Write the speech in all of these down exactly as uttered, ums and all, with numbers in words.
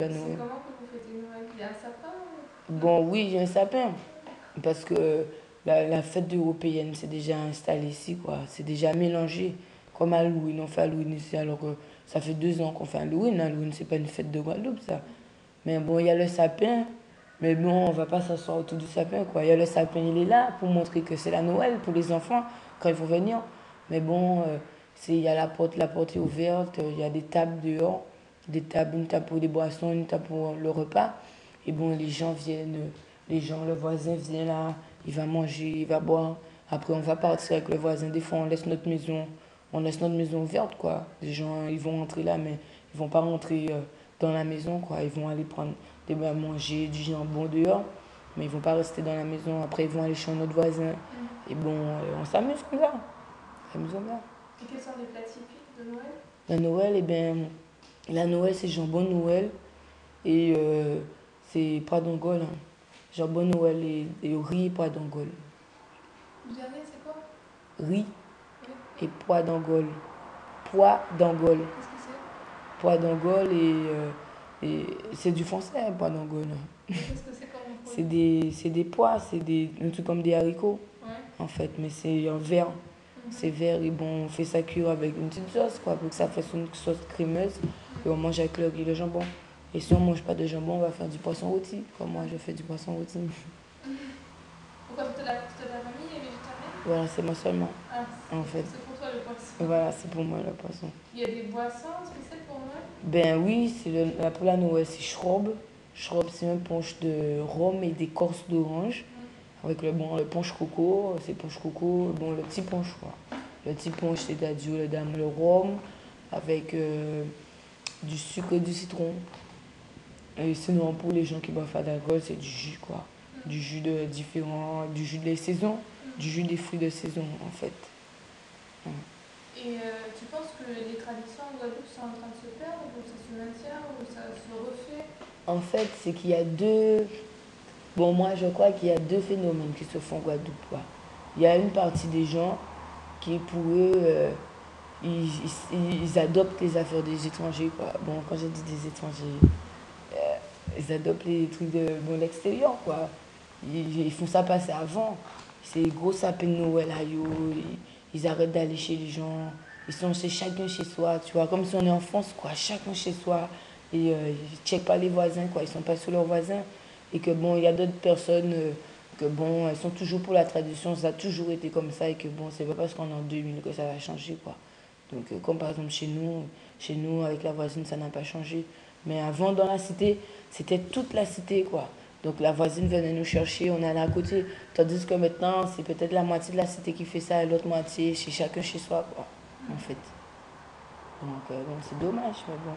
C'est Noël. comment que vous fêtez Noël? Il y a un sapin ou... Bon, oui, il y a un sapin. Parce que la, la fête européenne, c'est déjà installé ici, quoi. C'est déjà mélangé. Comme Halloween, on fait Halloween ici, alors que ça fait deux ans qu'on fait Halloween. Halloween, c'est pas une fête de Guadeloupe, ça. Mais bon, il y a le sapin. Mais bon, on va pas s'asseoir autour du sapin, quoi. Il y a le sapin, il est là pour montrer que c'est la Noël pour les enfants quand ils vont venir. Mais bon, euh, c'est, il y a la porte, la porte est ouverte, il y a des tables dehors, des tables, une table pour des boissons, une table pour le repas. Et bon, les gens viennent, les gens, le voisin vient là, il va manger, il va boire. Après, on va partir avec le voisin. Des fois, on laisse notre maison, on laisse notre maison ouverte, quoi. Les gens, ils vont rentrer là, mais ils vont pas rentrer euh, dans la maison, quoi. Ils vont aller prendre des à manger, du jambon dehors, mais ils vont pas rester dans la maison. Après, ils vont aller chez notre voisin. Et bon, euh, on s'amuse comme ça. On s'amuse comme ça. Et quels sont les plats typiques de Noël? La Noël, eh bien, la Noël, c'est jambon Noël et euh, c'est pois d'Angole. Hein. Jambon Noël et, et riz et pois d'Angole. Vous dernier, c'est quoi? Riz Oui. et pois d'Angole. Pois d'Angole. Qu'est-ce que c'est? Pois d'Angole et, euh, et c'est du français, hein, pois d'Angole. Qu'est-ce que c'est comme C'est des, c'est des pois, c'est des, un truc comme des haricots, Ouais. en fait, mais c'est en vert. Mhm. C'est vert et bon, on fait ça cuire avec une petite sauce, quoi, pour que ça fasse une sauce crémeuse. Et on mange avec le riz et le jambon. Et si on ne mange pas de jambon, on va faire du poisson rôti. Comme moi, je fais du poisson rôti. Pourquoi toute la, toute la famille est végétarienne? Voilà, c'est moi seulement, Ah, en fait. c'est pour toi le poisson. Voilà, c'est pour moi le poisson. Il y a des boissons spéciales pour Noël? Ben oui, c'est le, la pour la Noël, c'est schrob. Schrob, c'est un punch de rhum et d'écorce d'orange. Avec le, bon, le punch coco, c'est punch coco, bon, le petit punch, quoi. Le petit punch, c'est-à-dire le dame, le rhum, avec euh, du sucre et du citron. Et sinon, pour les gens qui boivent pas d'alcool, c'est du jus, quoi. Du jus de différents, du jus des saisons, du jus des fruits de saison, en fait. Ouais. Et euh, tu penses que les traditions en Guadeloupe sont en train de se perdre, ou ça se maintient, ou ça se refait? En fait, c'est qu'il y a deux... Bon, moi, je crois qu'il y a deux phénomènes qui se font en Guadeloupe, quoi. Il y a une partie des gens qui, pour eux, euh, ils, ils, ils adoptent les affaires des étrangers, quoi. Bon, quand je dis des étrangers, euh, ils adoptent les trucs de bon, l'extérieur, quoi. Ils, ils font ça passer avant. C'est gros sapins de Noël, aïe, ils, ils arrêtent d'aller chez les gens. Ils sont chez chacun chez soi, tu vois, comme si on est en France, quoi. Chacun chez soi. Et euh, ils ne checkent pas les voisins, quoi. Ils sont pas sur leurs voisins. Et que bon, il y a d'autres personnes euh, que bon, elles sont toujours pour la tradition, ça a toujours été comme ça. Et que bon, c'est pas parce qu'on est en deux mille que ça va changer, quoi. Donc, euh, comme par exemple chez nous, chez nous, avec la voisine, ça n'a pas changé. Mais avant, dans la cité, c'était toute la cité, quoi. Donc la voisine venait nous chercher, on allait à côté. Tandis que maintenant, c'est peut-être la moitié de la cité qui fait ça et l'autre moitié, chez chacun chez soi, quoi, en fait. Donc euh, bon, c'est dommage, mais bon,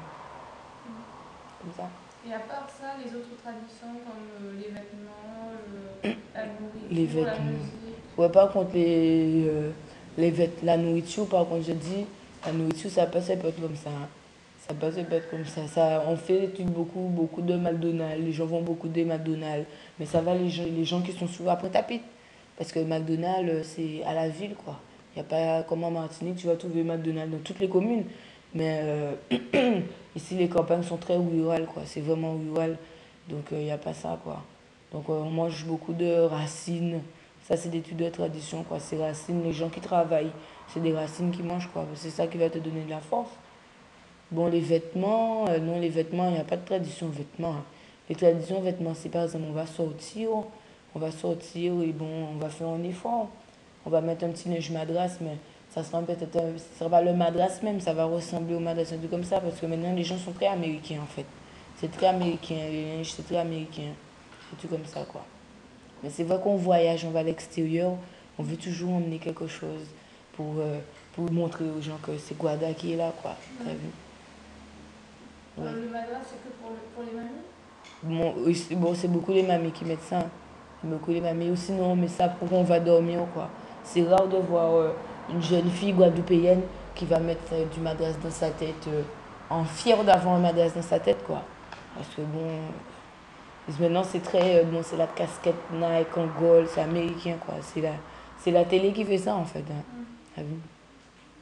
comme ça. Et à part ça, les autres traditions comme euh, les vêtements, le, la nourriture, Les la vêtements. musique. Ouais, par contre, les, euh, les vêt- la nourriture, par contre, je dis, la nourriture, ça passe pas être comme ça. Hein. Ça passe pas être comme ça. ça. On fait des trucs beaucoup, beaucoup de McDonald's. Les gens vont beaucoup de McDonald's. Mais ça va les gens, les gens qui sont souvent après tapis. Parce que McDonald's, euh, c'est à la ville, quoi. Il n'y a pas comme en Martinique, tu vas trouver McDonald's dans toutes les communes. Mais euh, ici, les campagnes sont très rurales, quoi. C'est vraiment rural. Donc, il n'y a pas ça, quoi. Donc, euh, on mange beaucoup de racines. Ça, c'est des trucs de tradition, quoi. Ces racines, les gens qui travaillent, c'est des racines qui mangent, quoi. C'est ça qui va te donner de la force. Bon, les vêtements, euh, non, les vêtements, il n'y a pas de tradition vêtements. Hein. Les traditions vêtements, c'est par exemple, on va sortir, on va sortir et bon, on va faire un effort. On va mettre un petit neige madras, mais ça sera peut-être, un- ça sera pas le madras même, ça va ressembler au madras, un truc comme ça, parce que maintenant, les gens sont très américains, en fait. C'est très américain, les linges, c'est très américain. C'est tout comme ça, quoi. Mais c'est vrai qu'on voyage, on va à l'extérieur, on veut toujours emmener quelque chose pour, euh, pour montrer aux gens que c'est Guada qui est là, quoi. T'as vu? Ouais. Euh, le madras, c'est que pour, le, pour les mamies? Bon, oui, c'est bon, c'est beaucoup les mamies qui mettent ça. C'est beaucoup les mamies. Ou sinon, on met ça pour qu'on va dormir, quoi. C'est rare de voir euh, une jeune fille guadeloupéenne qui va mettre euh, du madras dans sa tête, euh, en fière d'avoir un madras dans sa tête, quoi. Parce que bon, maintenant c'est très, euh, bon, c'est la casquette Nike en gold, c'est américain, quoi. C'est la, c'est la télé qui fait ça, en fait. Hein. Mm. T'as vu?